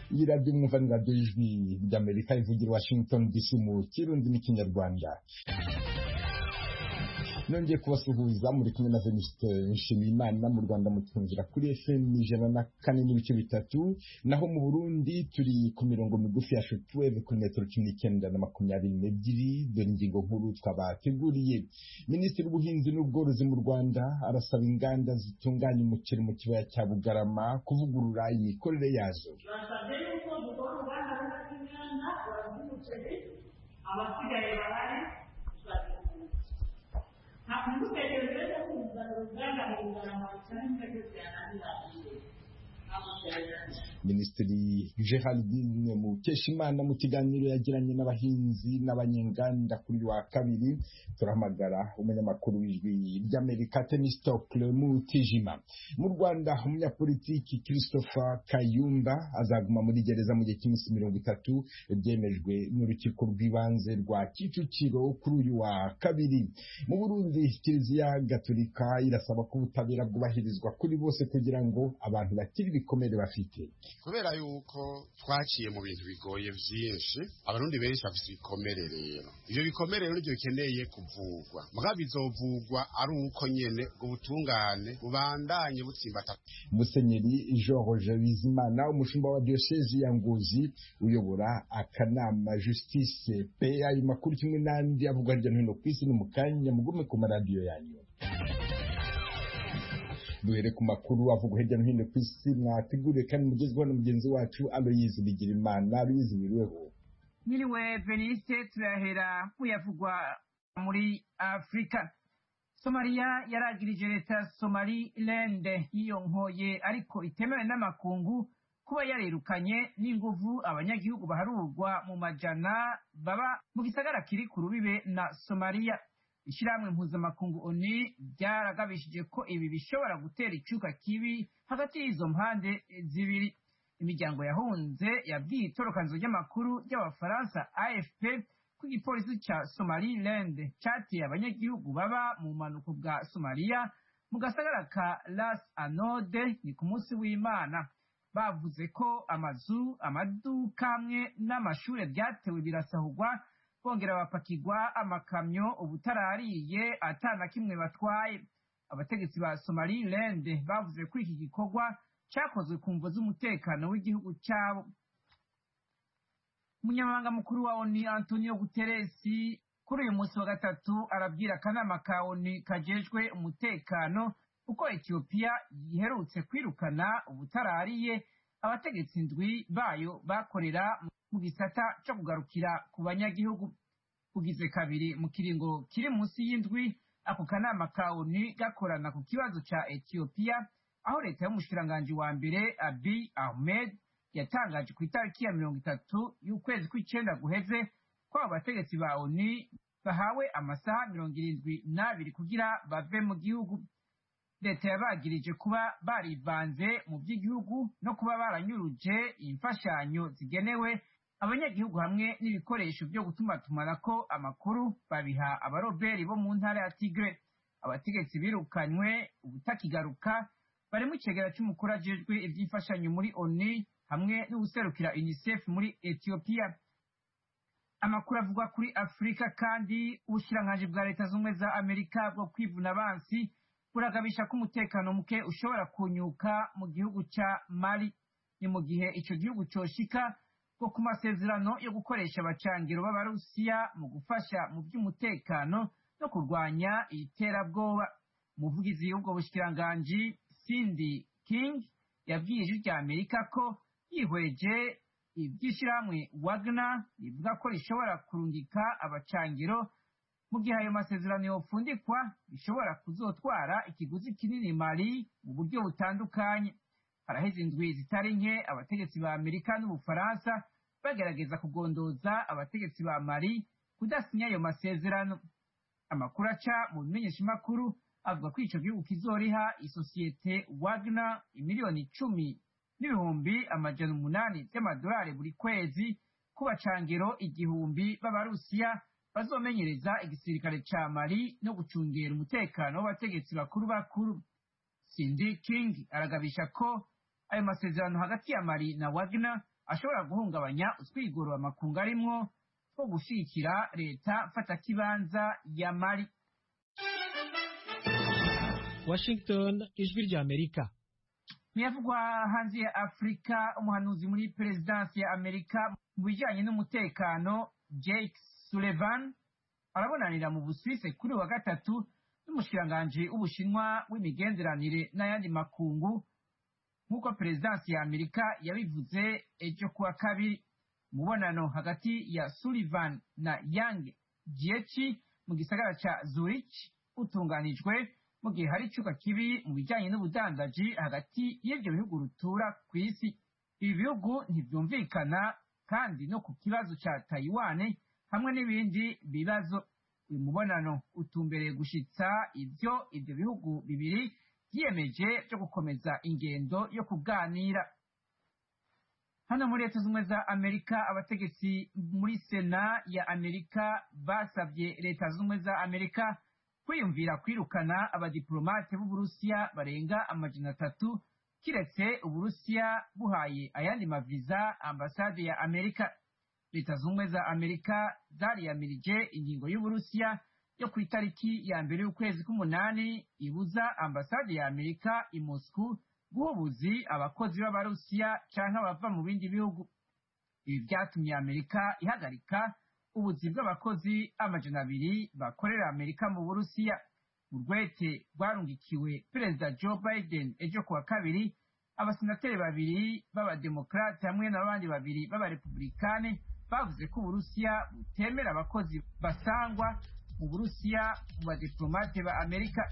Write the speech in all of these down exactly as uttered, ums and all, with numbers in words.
iyi radiyo mwumva ni radiyo y'ijwi ry'Amerika ivugira Washington D C mu Kirundi n'Ikinyarwanda. Nongeye kubasuhuza muri kumwe na Venuste Nshimiyimana. Mu Rwanda mutwumvira kuri F M ijana na kane n'ibice bitatu, naho mu Burundi turi ku mirongo migufi ya shortwave kuri metero cumi n'icyenda na makumyabiri n'ebyiri. Dore ingingo nkuru twabateguriye. Minisitiri w'Ubuhinzi n'Ubworozi mu Rwanda arasaba inganda zitunganya umuceri mu kibaya cya Bugarama kuvugurura imikorere yazo. Abasigaye bahari nta mutekereza ko kuzana uruganda mu Bugarama cyane cyane byananiranye. Minisitiri Geraldine Mukeshimana mu kiganiro yagiranye n'abahinzi n'abanyenganda kuri wa kabiri, turahamagara umunyamakuru w'ijwi ry'Amerika Temistocle Mutijima. Mu Rwanda umunyapolitiki Christopher Kayumba azaguma muri gereza mu gihe cy'iminsi mirongo itatu, byemejwe n'urukiko rw'ibanze rwa Kicukiro kuri uyu wa kabiri. Mu Burundi Kiliziya Gatolika irasaba ko ubutabera bwubahirizwa kuri bose kugira ngo abantu bakiri ibikomere bafite. Kubera yuko twaciye mu bintu bigoye byinshi, abarundi benshi bafite ibikomere rero. Ibyo bikomere rero nibyo bikeneye kuvugwa. Muga bizovugwa ari uko nyene ubutungane bubandanye butsimbata. Musenyeri George Bizimana, umushumba wa diocese ya Ngozi, uyobora akanama Justice Pe, ayo makuru kimwe n'andi avugwa hirya no hino ku isi, ni mu kanya mugume ku maradiyo yanyu. Duhere ku makuru avugwa hirya no hino ku isi mwateguriwe kandi mugezweho na mugenzi wacu Aloyizi Bigirimana. Aloyizi, wiriweho? Niriwe Veniste. Turahera kuyavugwa muri Afrika. Somalia yaragirije leta Somaliland yiyonkoye ariko itemewe n'amakungu kuba yarirukanye n'inguvu abanyagihugu baharurwa mu majana baba mu gisagara kiri ku rubibe na Somalia. Ishyirahamwe mpuzamakungu O N U ryaragabishije ko ibi bishobora gutera icuka kibi hagati y'izo mpande zibiri. Imiryango yahunze yabwiye itorokanzo ry'amakuru ry'abafaransa A F P ko igipolisi ca Somaliland cateye abanyagihugu baba mu manuko bwa Somalia mu gasagara ka Ras Anode ni ku munsi w'Imana. Bavuze ko amazu, amaduka hamwe n'amashure byatewe birasahurwa, bongera bapakirwa amakamyo ubutarariye atana kimwe batwaye. Abategetsi ba Somaliland bavuze ko iki gikorwa cyakozwe ku mvo z'umutekano w'igihugu cyabo. Umunyamabanga mukuru wa O N U Antonio Guterres kuri uyu munsi wa gatatu arabwira akanama ka O N U kajejwe umutekano uko Ethiopia yiherutse kwirukana ubutarariye abategetsi indwi bayo bakorera mu gisata cyo kugarukira ku banyagihugu. Ugize kabiri mu kiringo kiri munsi y'indwi, ako kanama ka O N U gakorana ku kibazo ca Ethiopia, aho leta y'umushikiranganji wa mbere Abiy Ahmed yatangaje ku itariki ya mirongo itatu y'ukwezi kw'icenda guheze ko abo bategetsi ba O N U bahawe amasaha mirongo irindwi n'abiri kugira bave mu gihugu. Leta yabagirije kuba barivanze mu by'igihugu no kuba baranyuruje imfashanyo zigenewe abanyagihugu hamwe n'ibikoresho byo gutumatumanako amakuru babiha abaroberi bo mu ntara ya Tigre. Abategetsi birukanywe ubutakigaruka barimo icegera cy'umukuru ajejwe iby'imfashanyo muri O N U hamwe n'ubuserukira UNICEF muri Ethiopia. Amakuru avugwa kuri Afrika kandi, ubushikiranganji bwa Leta z'Ubumwe za Amerika bwo kwivuna abansi buragabisha ko umutekano muke ushobora kunyuka mu gihugu ca Mali. Ni mu gihe ico gihugu coshika ko ku masezerano yo gukoresha abacangiro b'Abarusiya mu gufasha mu by'umutekano no kurwanya iterabwoba. Umuvugizi w'ubwo bushikiranganji Cindy King yabwiye ijwi rya Amerika ko yihweje iby'ishirahamwe Wagner rivuga ko rishobora kurungika abacangiro mu gihe ayo masezerano yofundikwa bishobora kuzotwara ikiguzi kinini Mali mu buryo butandukanye. Haraheze indwi zitari nke abategetsi ba Amerika n'Ubufaransa bagerageza kugondoza abategetsi ba Mali kudasinya ayo masezerano. Amakuru aca mu bimenyeshamakuru avuga ko ico gihugu kizoriha isosiyete Wagner imiliyoni icumi n'ibihumbi amajana umunani by'amadolari buri kwezi ku bacangiro igihumbi b'Abarusiya bazomenyereza igisirikare ca Mali no gucungera umutekano w'abategetsi bakuru bakuru. Cindy King aragabisha ko ayo masezerano hagati ya Mali na Wagner ashobora guhungabanya utwigoro amakungu arimwo two gushigikira leta mfatakibanza ya Mali. Washington, ijwi rya Amerika. Miyavugwa hanze ya Afrika, umuhanuzi muri perezidansi ya Amerika mu bijanye n'umutekano Jake Sullivan arabonanira mu Busuwisi kuri wa gatatu n'umushikiranganji w'Ubushinwa w'imigenderanire n'ayandi makungu nk'uko perezidansi ya Amerika yabivuze ejo kuwa kabiri. Umubonano hagati ya Sullivan na Yang Jiechi mu gisagara ca Zurich utunganijwe mu gihe hari icuka kibi mu bijanye n'ubudandaji hagati y'ivyo bihugu rutura kw'isi. Ibi bihugu ntivyumvikana kandi no ku kibazo ca Taiwan hamwe n'ibindi bibazo. Uyu mubonano utumbereye gushitsa ivyo ivyo bihugu bibiri vyiyemeje vyo gukomeza ingendo yo kuganira. Hano muri Leta Zunze za Amerika, abategetsi muri Sena ya Amerika basavye Leta Zunze za Amerika kwiyumvira kwirukana abadiplomate b'Uburusiya barenga amajana atatu kiretse Uburusiya buhaye ayandi maviza ambasade ya Amerika. Leta Zunze za Amerika zariyamirije ingingo y'Uburusiya yo ku itariki ya mbere y'ukwezi k'umunani ibuza ambasade ya Amerika i Moscow guhubuzi abakozi b'Abarusiya canke abava mu bindi bihugu. Ibi vyatumye Amerika ihagarika ubuzi bw'abakozi amajana abiri bakorera Amerika mu Burusiya. Urwete rwarungikiwe Perezida Joe Biden ejo kuwa kabiri, abasenateri babiri b'abademokrate hamwe n'abandi babiri b'abarepublikane bavuze ko Uburusiya butemera abakozi basangwa mu Burusiya mu badiplomate ba Amerika.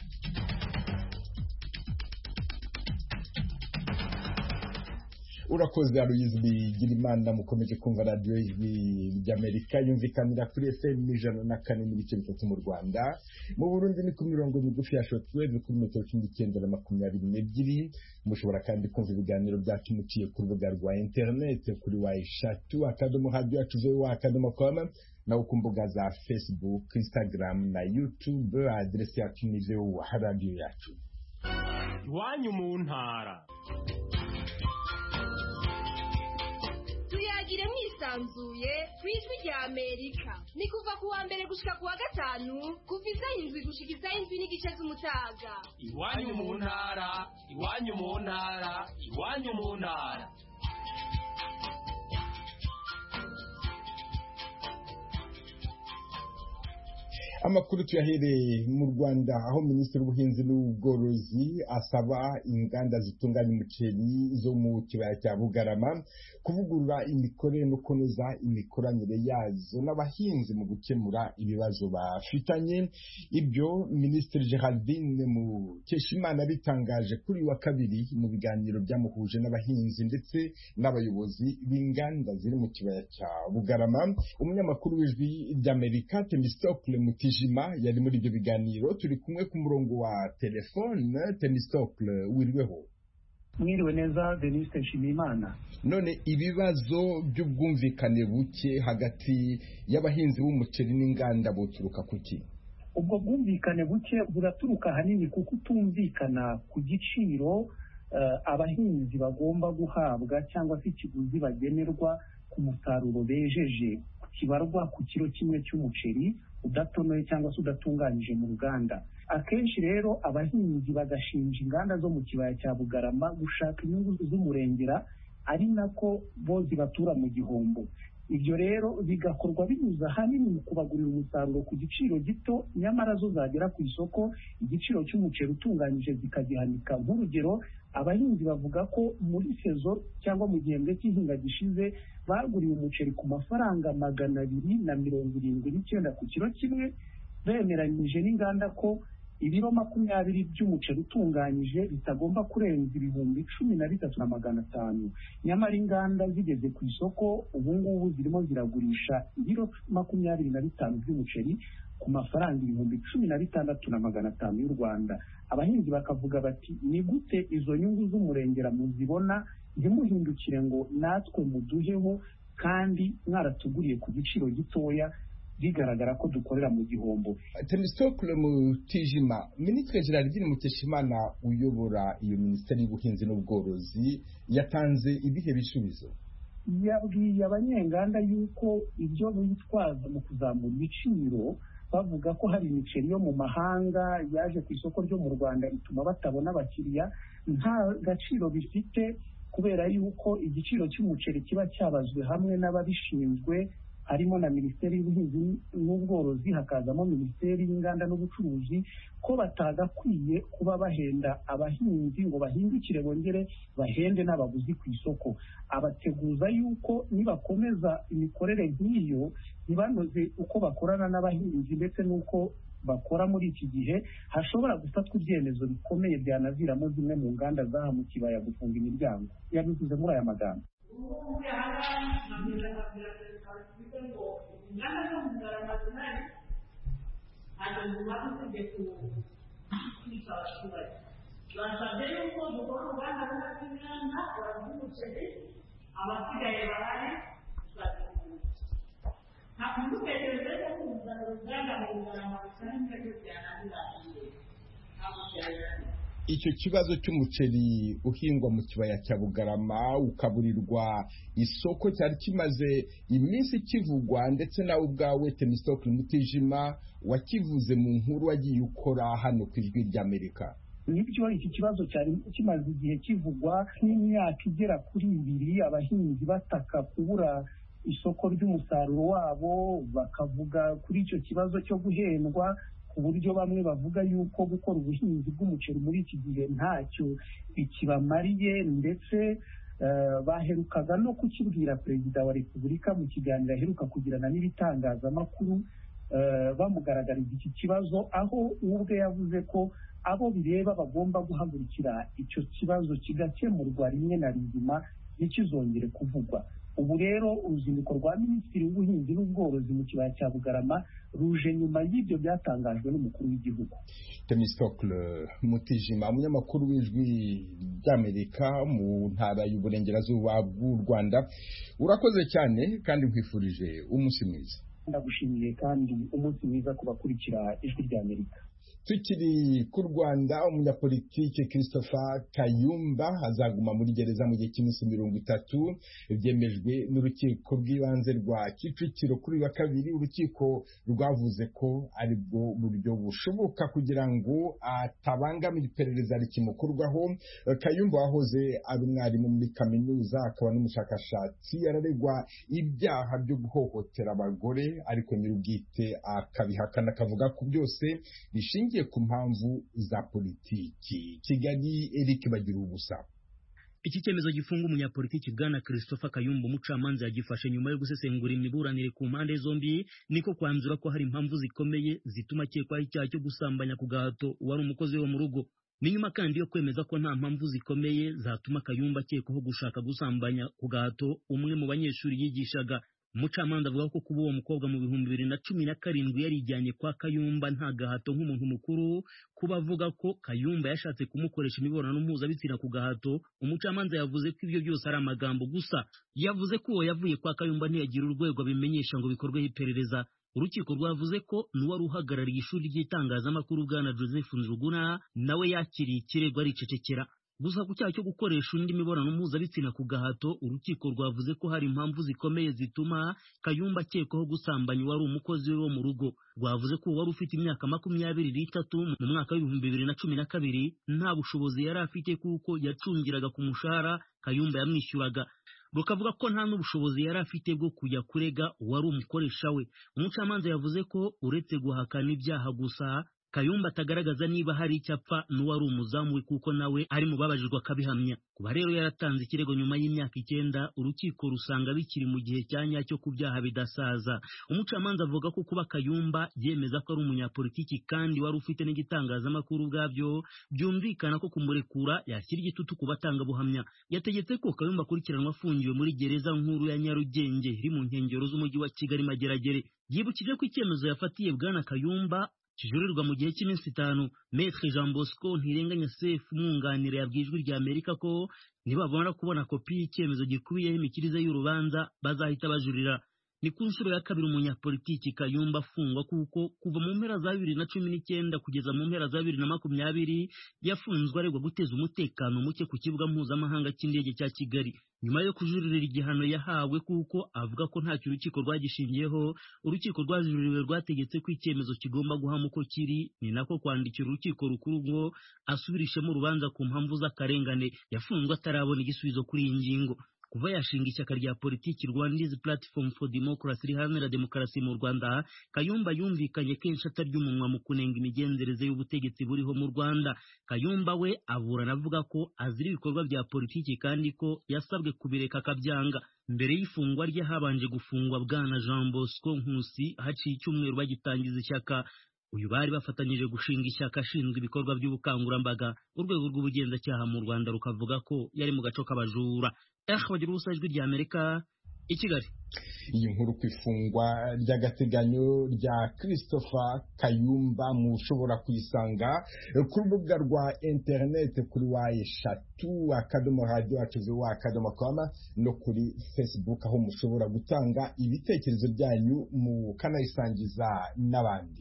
Urakoze Aloyizi Bigirimana. Mukomeje kumva radiyo ijwi ry'Amerika yumvikanira kuri F M ijana na kane n'ibice bitatu mu Rwanda. Mu Burundi ni ku mirongo migufi ya shortwave kuri metero cumi n'icyenda na makumyabiri n'ebyiri. Mushobora kandi kumva ibiganiro byacu muciye ku rubuga rwa internet kuri wa eshatu akadomo radio yacu voa akadomo com naho ku mbuga za Facebook, Instagram na YouTube. Adresi yacu ni voa radio yacu. Iwanyu mu ntara. Tuyagire mwisanzuye kwijwi rya Amerika. Ni kuva kuwa mbere gushika kuwa gatanu kuva isaha indwi gushika isaha indwi n'igice z'umutaga. Iwanyu mu ntara, iwanyu mu ntara, iwanyu mu ntara. Amakuru tuyahereye mu Rwanda, aho Minisitiri w'Ubuhinzi n'Ubworozi asaba inganda zitunganya umuceri zo mu kibaya cya Bugarama kuvugurura imikorere no kunoza imikoranire yazo n'abahinzi mu gukemura ibibazo bafitanye. Ibyo Minisitiri Geraldine Mukeshimana bitangaje kuri wa kabiri mu biganiro byamuhuje n'abahinzi ndetse n'abayobozi b'inganda ziri mu kibaya cya Bugarama. Umunyamakuru w'Ijwi ry'Amerika Temistocle Mutijima yari muri ibyo biganiro. Turi kumwe ku murongo wa telefone. Temistocle, wirweho? Mwiriwe neza Denise Nshimiyimana. None ibibazo by'ubwumvikane buke hagati y'abahinzi b'umuceri n'inganda buturuka kuki? Ubwo bwumvikane buke buraturuka hanini kuko utumvikana ku giciro uh, abahinzi bagomba guhabwa cyangwa se ikiguzi bagenerwa ku musaruro bejeje kibarwa ku kiro kimwe cy'umuceri udatonoye cyangwa se udatunganyije mu ruganda. Akenshi rero abahinzi bagashinja inganda zo mu kibaya cya Bugarama gushaka inyungu z'umurengera, ari nako bo zibatura mu gihombo. Ibyo rero bigakorwa binyuze ahanini mu kubagurira umusaruro ku giciro gito, nyamara zo zagera ku isoko igiciro cy'umuceri utunganyije zikagihanika. Nk'urugero, abahinzi bavuga ko muri sezo cyangwa mu gihembwe cy'ihinga gishize baguriwe umuceri ku mafaranga magana abiri na mirongo irindwi n'icyenda ku kiro kimwe, bemeranyije n'inganda ko ibiro makumyabiri by'umuceri utunganyije bitagomba kurenza ibihumbi cumi na bitatu na magana atanu. Nyamara inganda zigeze ku isoko ubu ngubu zirimo ziragurisha ibiro makumyabiri na bitanu by'umuceri ku mafaranga ibihumbi cumi na bitandatu na magana atanu y'u Rwanda. Abahinzi bakavuga bati, ni gute izo nyungu z'umurengera muzibona ntimuhindukire ngo natwe muduheho kandi mwaratuguriye ku giciro gitoya, bigaragara ko dukorera mu gihombo. Temistocle Mutijima, Minisitiri Geraldine Mukeshimana uyobora iyo Minisiteri y'Ubuhinzi n'Ubworozi yatanze ibihe bisubizo? yabwiye abanyenganda yuko ibyo bitwaza mu kuzamura ibiciro bavuga ko hari imiceri yo mu mahanga yaje ku isoko ryo mu Rwanda ituma batabona abakiriya, nta gaciro bifite kubera yuko igiciro cy'umuceri kiba cyabazwe hamwe n'ababishinzwe, harimo na Minisiteri y'Ubuhinzi n'Ubworozi, hakazamo Minisiteri y'Inganda n'Ubucuruzi, ko batagakwiye kuba bahenda abahinzi ngo bahindukire bongere bahende n'abaguzi ku isoko. Abateguza yuko nibakomeza imikorere nk'iyo ntibanoze uko bakorana n'abahinzi ndetse n'uko bakora muri iki gihe, hashobora gufatwa ibyemezo bikomeye byanaviramo zimwe mu nganda zaha mu kibaya gufunga imiryango. Yabivuze muri aya magambo. Inganda zo mu Internationali ntabwo zimaze kwica abaturage. Basabye yuko dukora uruganda rumwe rw'inganda baravuga umuceri, abasigaye barari tuzabikora. Ntabwo dutekereza ko kuzana uruganda mu Rwanda bisa n'ibyo byananiranye. Ntabwo byari icyo kibazo cy'umuceri uhingwa mu kibaya cya Bugarama ukaburirwa isoko cyari kimaze iminsi kivugwa, ndetse nawe ubwawe Themistocle Mutijima wakivuze mu nkuru wagiye ukora hano ku Ijwi ry'Amerika. Nibyo iki kibazo cyari kimaze igihe kivugwa nk'imyaka igera kuri ibiri, abahinzi bataka kubura isoko ry'umusaruro wabo, bakavuga kuri icyo kibazo cyo guhendwa ku buryo bamwe bavuga yuko gukora ubuhinzi bw'umuceri muri iki gihe ntacyo ikibamariye, ndetse uh, baherukaga no kukibwira Perezida wa Repubulika mu kiganiro aheruka kugirana n'ibitangazamakuru, uh, bamugaragariza iki kibazo, aho ubwe yavuze ko abo bireba bagomba guhagurukira icyo kibazo kigakemurwa rimwe na rizima ntikizongere kuvugwa. Ubu rero uruzinduko rwa Minisitiri w'Ubuhinzi n'Ubworozi mu kibaya cya Bugarama ruje nyuma y'ibyo byatangajwe n'umukuru w'igihugu. Themistocle Mutijima, umunyamakuru w'Ijwi ry'Amerika mu ntara y'Uburengerazuba bw'u Rwanda, urakoze cyane kandi nkwifurije umunsi mwiza. Ndagushimiye kandi umunsi mwiza ku bakurikira Ijwi ry'Amerika. Tukiri ku Rwanda, umunyapolitike Christopher Kayumba azaguma muri gereza mu gihe cy'iminsi mirongo itatu, byemejwe n'urukiko rw'ibanze rwa Kicukiro kuri wa kabiri. Urukiko rwavuze ko ari bwo buryo bushoboka kugira ngo atabangamira iperereza rikimukorwaho. Kayumba wahoze ari umwarimu muri kaminuza akaba n'umushakashatsi, araregwa ibyaha byo guhohotera abagore, ariko nyir'ubwite akabihakana, akavuga ko byose bishingiye ku mpamvu za politiki. Kigali, Eric Bagira ubusa. Iki cyemezo gifunga umunyapolitiki bwana Christopher Kayumba umucamanza yagifashe nyuma yo gusesengura imiburanire ku mpande zombi, niko kwanzura ko hari impamvu zikomeye zituma akekwaho icyaha cyo gusambanya ku gahato uwari umukozi wo mu rugo. Ni nyuma kandi yo kwemeza ko nta mpamvu zikomeye zatuma Kayumba akekwaho gushaka gusambanya ku gahato umwe mu banyeshuri yigishaga. Umucamanza avuga ko kuba uwo mukobwa mu bihumbi bibiri na cumi na karindwi yarijyanye kwa Kayumba nta gahato nk'umuntu mukuru, kuba avuga ko Kayumba yashatse kumukoresha imibonano mpuzabitsina ku gahato. Umucamanza yavuze ko ibyo byose ari amagambo gusa. Yavuze ko uwo yavuye kwa Kayumba ntiyagira urwego abimenyesha ngo bikorweho iperereza. Urukiko rwavuze ko n'uwari uhagarariye ishuri ry'itangazamakuru bwana Joseph Njuguna nawe yakiriye ikirego aricecekera. Gusa ku cyaha cyo gukoresha undi mibonano mpuzabitsina ku gahato, urukiko rwavuze ko hari impamvu zikomeye zituma Kayumba akekwaho gusambanya wari umukozi we wo mu rugo. Rwavuze ko wari ufite imyaka makumyabiri n'itatu mu mwaka w'ibihumbi bibiri na cumi na kabiri nta bushobozi yari afite kuko yacungiraga ku mushahara Kayumba yamwishyuraga. Rukavuga ko nta n'ubushobozi yari afite bwo kujya kurega uwari umukoresha we. Umucamanza yavuze ko uretse guhakana ibyaha gusa, Kayumba atagaragaza niba hari icyapfa n'uwari umuzamu we kuko nawe ari mu babajijwe akabihamya. Kuba rero yaratanze ikirego nyuma y'imyaka icyenda, urukiko rusanga bikiri mu gihe cya nyacyo ku byaha bidasaza. Umucamanza avuga ko kuba Kayumba yemeza ko ari umunyapolitiki kandi wari ufite n'igitangazamakuru ubwabyo byumvikana ko kumurekura yashyira igitutu ku batangabuhamya. Yategetse ko Kayumba akurikiranwa afungiwe muri gereza nkuru ya Nyarugenge iri mu nkengero z'umujyi wa Kigali Mageragere. Yibukije ko icyemezo yafatiye bwana Kayumba kijurirwa mu gihe cy'iminsi itanu. Maître Jean Bosco Ntirenganya Sefu umwunganira yabwiye Ijwi ry'Amerika ko nibabona kubona kopi y'icyemezo gikubiyeho imikirize y'urubanza bazahita bajurira. ni ku nshuro ya kabiri umunyapolitiki Kayumba afungwa kuko kuva mu mpera za bibiri na cumi n'icyenda kugeza mu mpera za bibiri na makumyabiri yafunzwe aregwa guteza umutekano muke ku kibuga mpuzamahanga cy'indege cya Kigali nyuma yo kujuririra igihano yahawe kuko avuga ko ntacyo urukiko rwagishingiyeho. Urukiko rwajuririwe rwategetse ko icyemezo kigomba guhama uko kiri, ni nako kwandikira urukiko rukuru ngo asubirishemo urubanza ku mpamvu z'akarengane. Yafunzwe atarabona igisubizo kuri iyi ngingo. Kuva yashinga ishyaka rya politiki Rwanda's Platform for Democracy riharanira demokarasi mu Rwanda, Kayumba yumvikanye kenshi atarya umunwa mu kunenga imigenzereze y'ubutegetsi buriho mu Rwanda. Kayumba we aburana avuga ko azira ibikorwa bya politiki kandi ko yasabwe kubireka akabyanga. Mbere y'ifungwa rye habanje gufungwa bwana Jean Bosco Nkusi haciye icyumweru bagitangiza ishyaka. Uyu bari bafatanyije gushinga ishyaka ashinzwe ibikorwa by'ubukangurambaga. Urwego rw'ubugenzacyaha mu Rwanda rukavuga ko yari mu gaco k'abajura. Bagira ubusa ijwi rya Amerika i Kigali. Iyi nkuru ku ifungwa ry'agateganyo rya Christopher Kayumba mushobora kuyisanga ku rubuga rwa internet kuri wa eshatu akadomo radio acuze wa akadomo com no kuri Facebook aho mushobora gutanga ibitekerezo byanyu mu kanayisangiza n'abandi.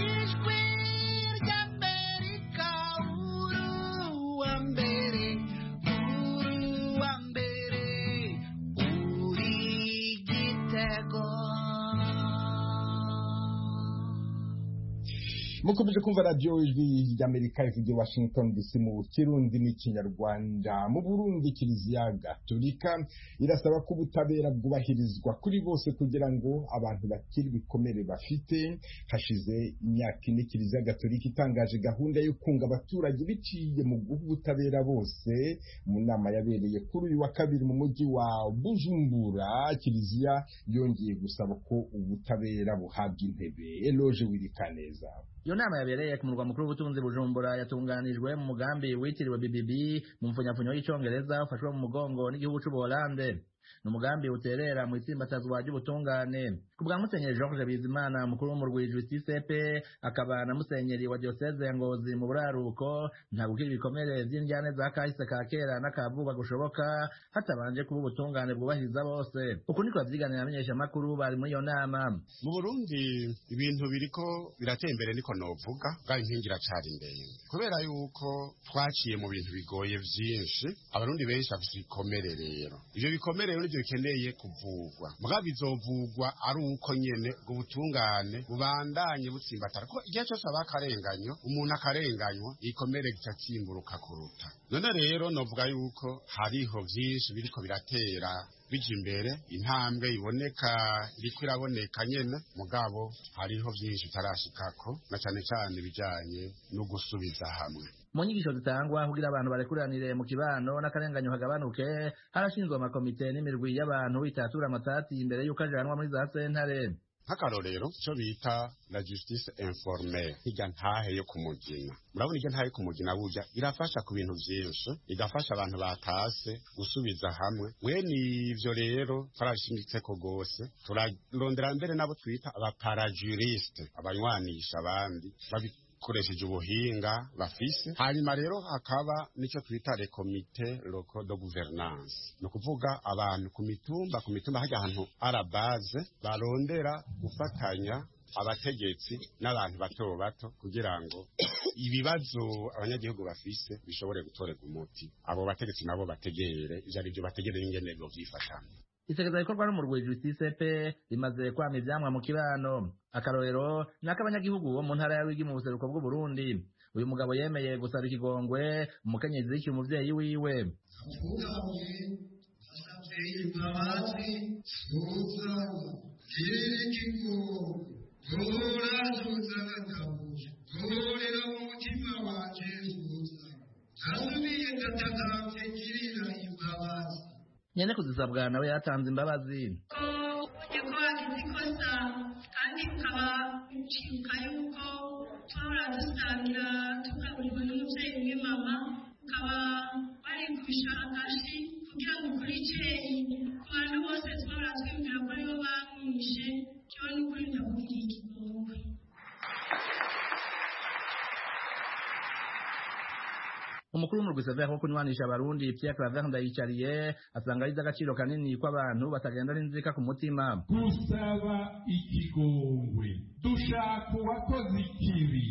Mukomeje kumva radio ijwi ry'Amerika ivugira Washington D C mu Kirundi n'Ikinyarwanda. Mu Burundi Kiliziya Gatolika irasaba ko ubutabera bwubahirizwa kuri bose kugira ngo abantu bakiri bikomere bafite. Hashize imyaka ine Kiliziya Gatolika itangaje gahunda yo kunga abaturage biciye mu guha ubutabera bose. Mu nama yabereye kuri uyu wa kabiri mu mujyi wa Bujumbura, Kiliziya yongeye gusaba ko ubutabera buhabwa intebe. Eloge Wirikaneza. Iyo nama yabereye ku murwa mukuru w'ubutunzi Bujumbura yatunganijwe mu mugambi witiriwe B B B mu mfunyafunyo y'icyongereza ufashwe mu mugongo n'igihugu cy'u Buholande. Ni umugambi uterera mu itsimbatazwa ry'ubutungane. Ku bwa Musenyeri Georges Bizimana mukuru w'umurwi Justice P akaba na Musenyeri wa Diocese ya Ngozi mu buraruko, nta gukira ibikomere by'indyane za kahise ka kera n'akavuba gushoboka hatabanje kuba ubutungane bwubahiriza bose. Uku niko bavyiganira amenyesha makuru bari muri iyo nama. Mu Burundi ibintu biriko birateye imbere niko novuga, bwa inkingira cyari imbere kubera yuko twaciye mu bintu bigoye vyinshi. Abarundi benshi bafite ibikomere rero, ivyo bikomere rero nivyo bikeneye kuvugwa. Muga bizovugwa ari uko nyene ubutungane bubandanye butsimbatara ko igihe cyose abakarenganyo umuntu akarenganywa ikomere gicatsimburuka kuruta. None rero novuga yuko hariho vyinshi biriko biratera bija imbere, intambwe iboneka iriko iraboneka nyene, mugabo hariho vyinshi tarashikako na cyane cyane bijanye no gusubiza hamwe. Mu nyigisho zitangwa kugira abantu barekuranire mu kibano n'akarenganyo hagabanuke, harashinzwe amakomite n'imirwi y'abantu bitatura amatati imbere y'uko ajanwa muri za sentare. Nk'akarorero cyo bita la justice informelle, hirya ntahe yo kumugina. Murabona iryo ntahe kumugina burya irafasha ku bintu vyinshi, igafasha abantu batase gusubiza hamwe. Mwene ivyo rero twarashingitse ko gose, turarondera mbere nabo twita abaparajuriste, abanywanisha abandi babi koresheje ubuhinga bafise. Hanyuma rero hakaba nico twita le comité local de gouvernance, no kuvuga abantu ku mitumba ku mitumba hajya ahantu ara base barondera gufatanya abategetsi n'abantu bato bato kugira ngo ibibazo abanyagihugu bafise bishobore gutorega umuti. Abo bategetsi nabo bategere ivyo ari byo bategere ingene byo vyifashamo. Isekeza rikorwa n'umurwi Justice P rimaze kwama ivyamwa mu kibano. Akarorero n'akabanyagihugu bo mu ntara ya Rwigi mu buseruko bw'u Burundi. Uyu mugabo yemeye gusaba ikigongwe umukenyezi w'iki umuvyeyi wiwe. Nyene kuzisabwa nawe yatanze imbabazi. Nyakubahwa izikosa kandi ukaba ucibuka yuko twahora dusangira tugaburirwa n'umuvyeyi umwe mama, ukaba bari kubishakashi kugira ngo ukurikire ku bantu bose twahora twibwira ko aribo bamwishe, cyo n'ukuri ndakubwira ikigongwe. umukuru w'umurwi Sever wo kunywanisha abarundi Pierre Claver Ndayicariye asanga ari agaciro kanini ko abantu batagenda n'inzika ku mutima. Gusaba ikigongwe dushaka uwakoze ikibi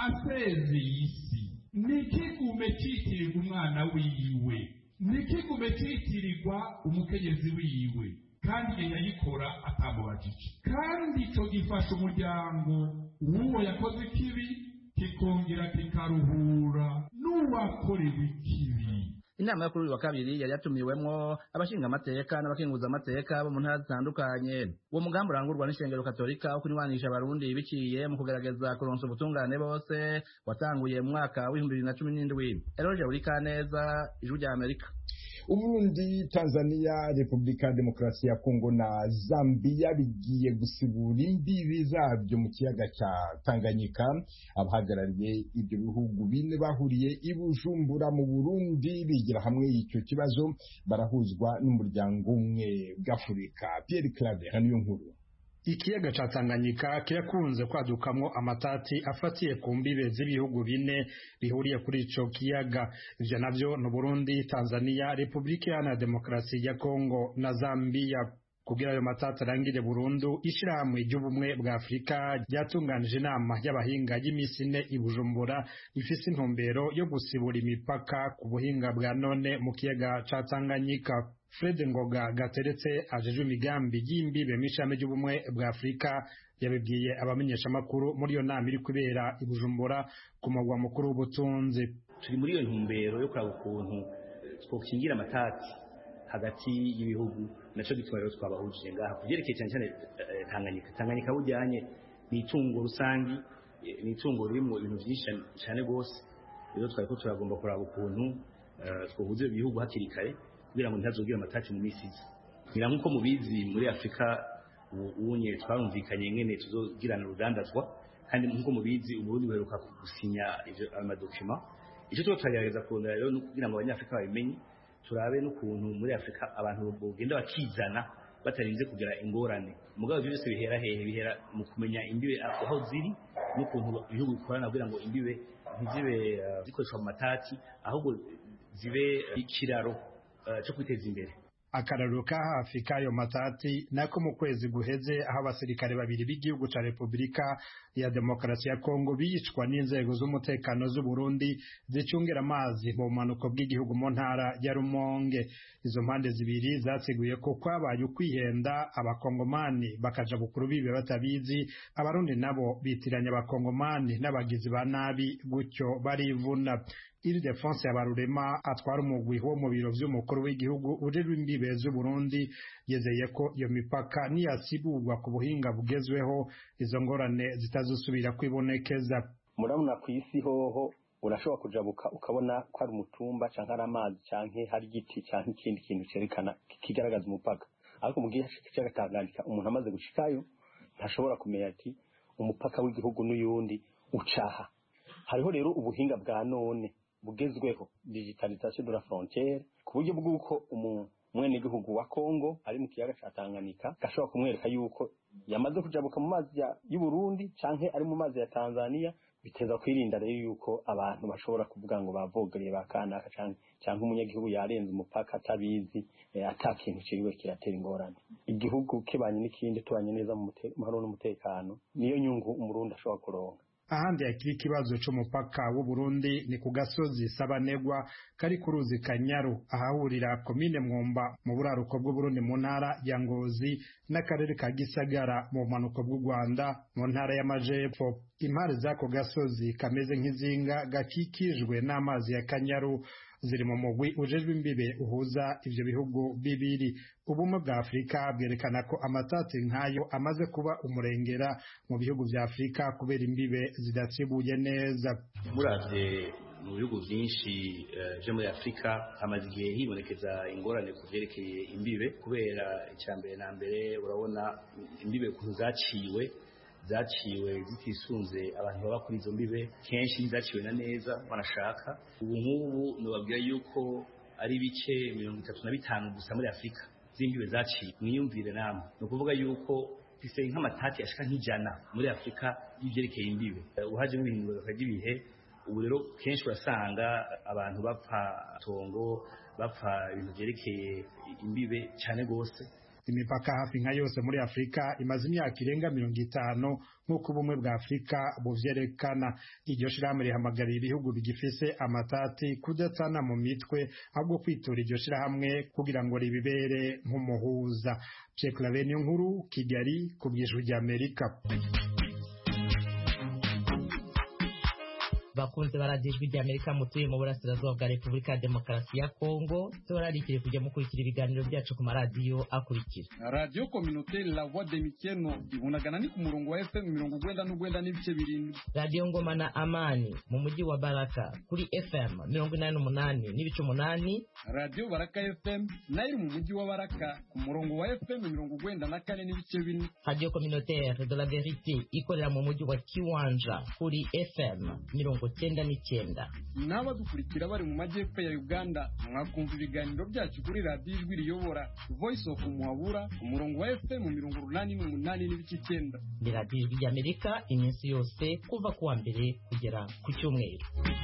aseze isi nikigume citirirwa umwana wiwe nikigume citirirwa umukenyezi wiwe kandi igihe yayikora atamubajije kandi ico gifasha umuryango w'uwo yakoze ikibi kikongera kikaruhura n'uwakorewe ikibi. Inama yo kuri uyu wa kabiri yari yatumiwemwo abashinga amateka n'abakenguza amateka bo mu ntara zitandukanye. Uwo mugambi urangurwa n'ishengero katolika wo kunywanisha abarundi biciye mu kugerageza kuronsa ubutungane bose watanguye mu mwaka w'ibihumbi bibiri na cumi n'indwi. Eroge Urikaneza, Ijwi rya Amerika. Uburundi, Tanzania, Repubulika ya Demokarasi ya Kongo na Zambia bigiye gusibura imbibi zabyo mu kiyaga cya Tanganyika. Abahagarariye ibyo bihugu bine bahuriye i Bujumbura mu Burundi bigira hamwe icyo kibazo, barahuzwa n'umuryango umwe bw'Afurika. Pierre Claver niyo nkuru. Ikiyaga ca Tanganyika kirakunze kwadukamwo amatati afatiye ku mbibe z'ibihugu bine bihuriye kuri ico kiyaga. Ivyo navyo ni Burundi, Tanzania, Repubulika ya Demokarasi ya Kongo na Zambia. Kugira ayo matati arangire burundu, ishirahamwe ry'ubumwe bwa Afurika ryatunganije inama y'abahinga y'imisi ine i Bujumbura ifise intumbero yo gusibura imipaka ku buhinga bwa none mu kiyaga ca Tanganyika. Fred Ngoga Gateretse ajejwe imigambi y'imbibe mw'ishami ry'ubumwe bwa Afurika yabibwiye abamenyesha makuru muri iyo nama iri kubera i Bujumbura ku mugwa mukuru w'ubutunzi. Turi muri iyo ntumbero yo kuraba ukuntu twokingira amatati hagati y'ibihugu, naco gituma rero twabahuje ngaha kuvyerekeye cyane cyane Tanganyika. Tanganyika bujyanye ni itungo rusangi, ni itungo ririmo ibintu byinshi cyane gose. Rero twari ko turagomba kuraba ukuntu twohuze ibihugu hakiri kare kugira ngo ntazogira amatati mu misi iza. Ngira nkuko mubizi muri Afrika ubunye twarumvikanye ngene tuzogirana urudandazwa, kandi nkuko mubizi Uburundi buheruka gusinya ivyo amadokima. Ico cyo twagerageza kurondera rero no kugira ngo abanyafrika babimenye, turabe n'ukuntu muri Afrika abantu bogenda bakizana batarinze kugira ingorane. Mugabo byose bihera hehe? Bihera mu kumenya imbibe aho ziri n'ukuntu ibihugu bikorana kugira ngo imbibe ntizibe zikoreshwa mu matati, ahubwo zibe ikiraro cyo kwiteza imbere. Akararo ka hafi k'ayo matati nako mu kwezi guheze aho abasirikare babiri b'igihugu ca Repubulika ya Demokarasi ya Kongo bicwa n'inzego z'umutekano z'u Burundi zicungera amazi mu manuko bw'igihugu mu ntara ya Rumonge. Izo mpande zibiri zatsiguye ko kwabaye ukwihenda abakongomani bakaja bukuru bibe batabizi, abarundi nabo bitiranya abakongomani n'abagizi ba nabi gutyo barivuna. Iri Defense Yabarurema atwara umugwi wo mu biro vy'umukuru w'igihugu ujejwe imbibe z'u Burundi yezeye ko iyo mipaka niyasibugwa ku buhinga bugezweho izo ngorane zitazosubira kwibonekeza. Murabona ku isi hoho urashobora kujabuka ukabona ko ari umutumba canke ari amazi canke hari igiti canke ikindi kintu cerekana kigaragaza umupaka, ariko mu gihe cy'agatanganyika umuntu amaze gushikayo ntashobora kumenya ati umupaka w'igihugu n'uyundi ucaha. Hariho rero ubuhinga bwa none bugezweho, digitalisation de la frontière, ku buryo bw'uko umwene gihugu wa Kongo ari mu kiyaga ca Tanganyika gashobora kumwereka yuko yamaze kujabuka mu mazi y'u Burundi canke ari mu mazi ya Tanzania. Biteza kwirinda rero yuko abantu bashobora kuvuga ngo bavogereye bakanaka canke canke umunyagihugu yarenze umupaka atabizi, eh, atakintu kiriwe kiratera ingorane. Igihugu kibanye n'ikindi tubanye neza mu mahoro n'umutekano, niyo nyungu umurundi ashobora kuronka. Ahandi yakiri ikibazo c'umupaka w'u Burundi ni ku gasozi Sabanegwa kari ku ruzi Kanyaru ahahurira komine Mwumba mu buraruko bw'u Burundi mu ntara ya Ngozi n'akarere ka Gisagara mu manuko bw'u Rwanda mu ntara y'Amajepfo. Impare z'ako gasozi kameze nk'izinga gakikijwe n'amazi ya Kanyaru ziri mu mugwi ujejwe imbibe uhuza ivyo bihugu bibiri. Ubumwe bwa Afurika bwerekana ko amatati nk'ayo amaze kuba umurengera mu bihugu vya Afurika kubera imbibe zidatsibuye neza. Muravye mu bihugu byinshi byo muri Afurika hamaze igihe hibonekeza ingorane ku vyerekeye imbibe, kubera icyambere na mbere urabona imbibe ku zaciwe zaciwe zitisunze abantu baba kuri izo mbibe, kenshi zaciwe na neza banashaka. Ubu nk'ubu nubabwira yuko ari bice mirongo itatu na bitanu gusa muri Afurika z'imbibe zaciwe. Mwiyumvire namwe, ni ukuvuga yuko fise nk'amatati ashika nk'ijana muri Afurika y'ivyerekeye imbibe. Uhaje n'ibintu by'ibihe ubu rero kenshi urasanga abantu bapfa tongo bapfa ibintu byerekeye imbibe cyane gose. Imipaka hafi nka yose muri Afrika imaze imyaka irenga mirongo itanu nk'uko ubumwe bwa Afrika buvyerekana. Iryo shirahamwe rihamagarira ibihugu bigifise amatati kudatana mu mitwe ahubwo kwitura iryo shirahamwe kugira ngo ribibere nk'umuhuza. Pierre Claver Nkuru, Kigali, ku bw'Ijwi ry'Amerika. bakunze baradijwe ry'Amerika mutuye mu burasirazuba bwa Repubulika ya Demokarasi ya Kongo turarikire kujya mukurikira ibiganiro byacu ku maradiyo akurikira. Radio Communautaire La Voix de Mikeno ibunagana ni ku murongo wa F M mirongo ugwenda n'ugwenda n'ibice birindwi. Radio Ngoma na Amani mu mujyi wa Baraka kuri F M mirongo inani n'umunani n'ibice umunani. Radio Baraka F M nayo mu mujyi wa Baraka ku murongo wa F M mirongo ugwenda na kane n'ibice bine. Radio Communautaire de la Vérité ikorera mu mujyi wa Kiwanja kuri F M mirongo cyenda n'icyenda. N'abadukurikira bari mu majyepfo ya Uganda mwakumva ibiganiro byacu kuri Radio Ijwi Riyobora Voice of Muhabura ku murongo wa F M mirongo umunani n'umunani n'ibice icyenda. Ni Radio Ijwi ry'Amerika iminsi yose kuva kuwa mbere kugera ku cyumweru.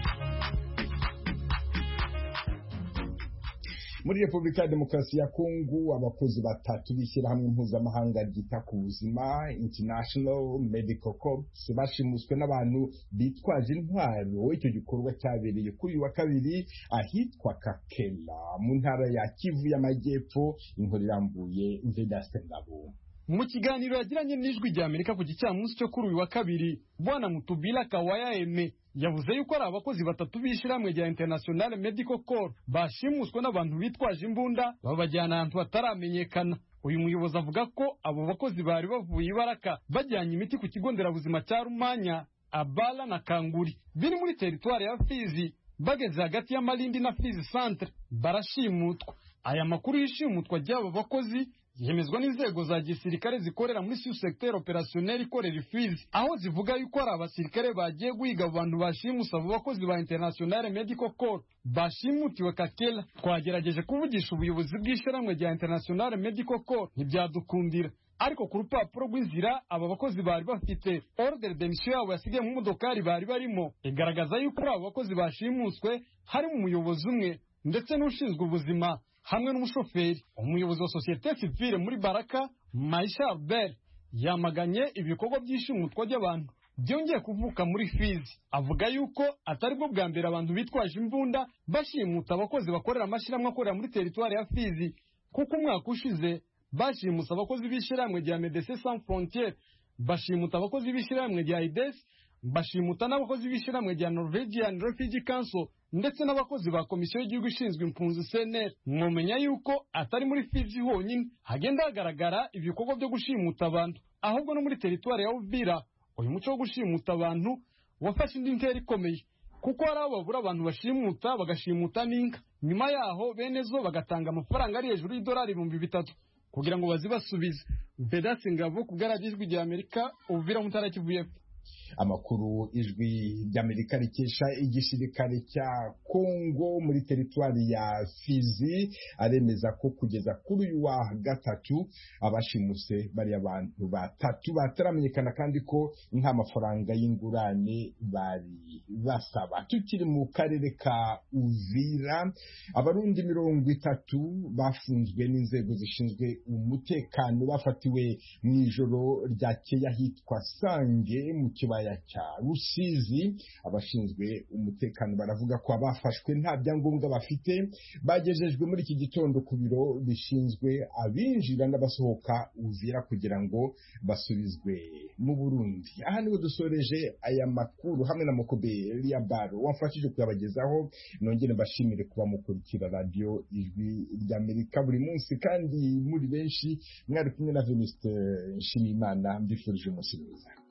Muri Repubulika ya Demokarasi ya Kongo abakozi batatu b'ishyirahamwe mpuzamahanga ryita ku buzima International Medical Corps bashimuswe n'abantu bitwaje intwaro. Icyo gikorwa cyabereye kuri uyu wa kabiri ahitwa Kakela mu ntara ya Kivu y'Amajyepfo. Inkuru irambuye Vedaste Ngabo. Mu kiganiro yagiranye n'Ijwi ry'Amerika ku gicamunsi cyo kuri uyu wa kabiri, Bwana Mutubila Kawaya Eme yavuze yuko ari abakozi batatu b'ishyirahamwe rya International Medical Corps bashimuswe n'abantu bitwaje imbunda babajyana ahantu hataramenyekana. Uyu muyobozi avuga ko abo bakozi bari bavuye Ibaraka bajyanye imiti ku kigo nderabuzima cya Rumanya, Abala na Kanguri biri muri teritwari ya Fizi. Bageze hagati ya Malindi na Fizi Centre barashimutwa. Aya makuru y'ishimutwa ry'abo bakozi yemezwa n'inzego za gisirikare zikorera muri sous-secteur opérationnel ikorera Fizi, aho zivuga yuko ari abasirikare bagiye guhiga abantu bashimusa abo bakozi ba International Medical Corps bashimutiwe Kakela. Twagerageje kuvugisha ubuyobozi bw'ishyirahamwe rya International Medical Corps ntibyadukundira, ariko ku rupapuro rw'inzira aba bakozi bari bafite ordre de mission yabo yasigaye mu modokari bari barimo igaragaza yuko abo bakozi bashimuswe harimo umuyobozi umwe ndetse n'ushinzwe ubuzima hamwe n'umushoferi. Umuyobozi wa societe civile muri Baraka, Maisha Albert, yamaganye ibikorwa by'ishimutwa ry'abantu byongeye kuvuka muri Fizi. Avuga yuko atari bwo bwa mbere abantu bitwaje imbunda bashimuta abakozi bakorera amashyirahamwe akorera muri teritwari ya Fizi, kuko umwaka ushize bashimuta abakozi b'ishyirahamwe rya Médecins Sans Frontières, bashimuta abakozi b'ishyirahamwe rya I D E S, bashimuta n'abakozi b'ishyirahamwe rya Norwegian Refugee Council ndetse n'abakozi ba komisiyo y'igihugu ishinzwe impunzi C N R. Mwomenya yuko atari muri Fizi honyine hagenda hagaragara ibikorwa byo gushimuta abantu, ahubwo no muri teritwari ya Uvira uyu muco wo gushimuta abantu wafashe indi ntera ikomeye, kuko hari abo babura abantu bashimuta bagashimuta n'inka, nyuma yaho bene zo bagatanga amafaranga ari hejuru y'idolari ibihumbi bitatu kugira ngo bazibasubize. Vedaste Ngabo ku bw'Ijwi ry'Amerika, Uvira mu ntara ya Kivu y'Epfo. Amakuru Ijwi ry'Amerika rikesha igisirikare cya Kongo muri teritwari ya Fizi aremeza ko kugeza kuri uyu wa gatatu abashimuse bari abantu batatu bataramenyekana kandi ko nta mafaranga y'ingurane bari basaba. Tukiri mu karere ka Uvira, abarundi mirongo itatu bafunzwe n'inzego zishinzwe umutekano bafatiwe mu ijoro ryakeye ahitwa Sange mu kibaya cya Rusizi. Abashinzwe umutekano baravuga ko abafashwe nta byangombwa bafite bagejejwe muri iki gitondo ku biro bishinzwe abinjira n'abasohoka Uvira kugira ngo basubizwe mu Burundi. Aha niho dusoreje aya makuru hamwe na Mokobe Liabaro wamfashije kuyabagezaho. Nongere mbashimire kuba mukurikira radio Ijwi ry'Amerika buri munsi kandi muri benshi. Mwari kumwe na Venuste Nshimiyimana, mbifurije umunsi mwiza.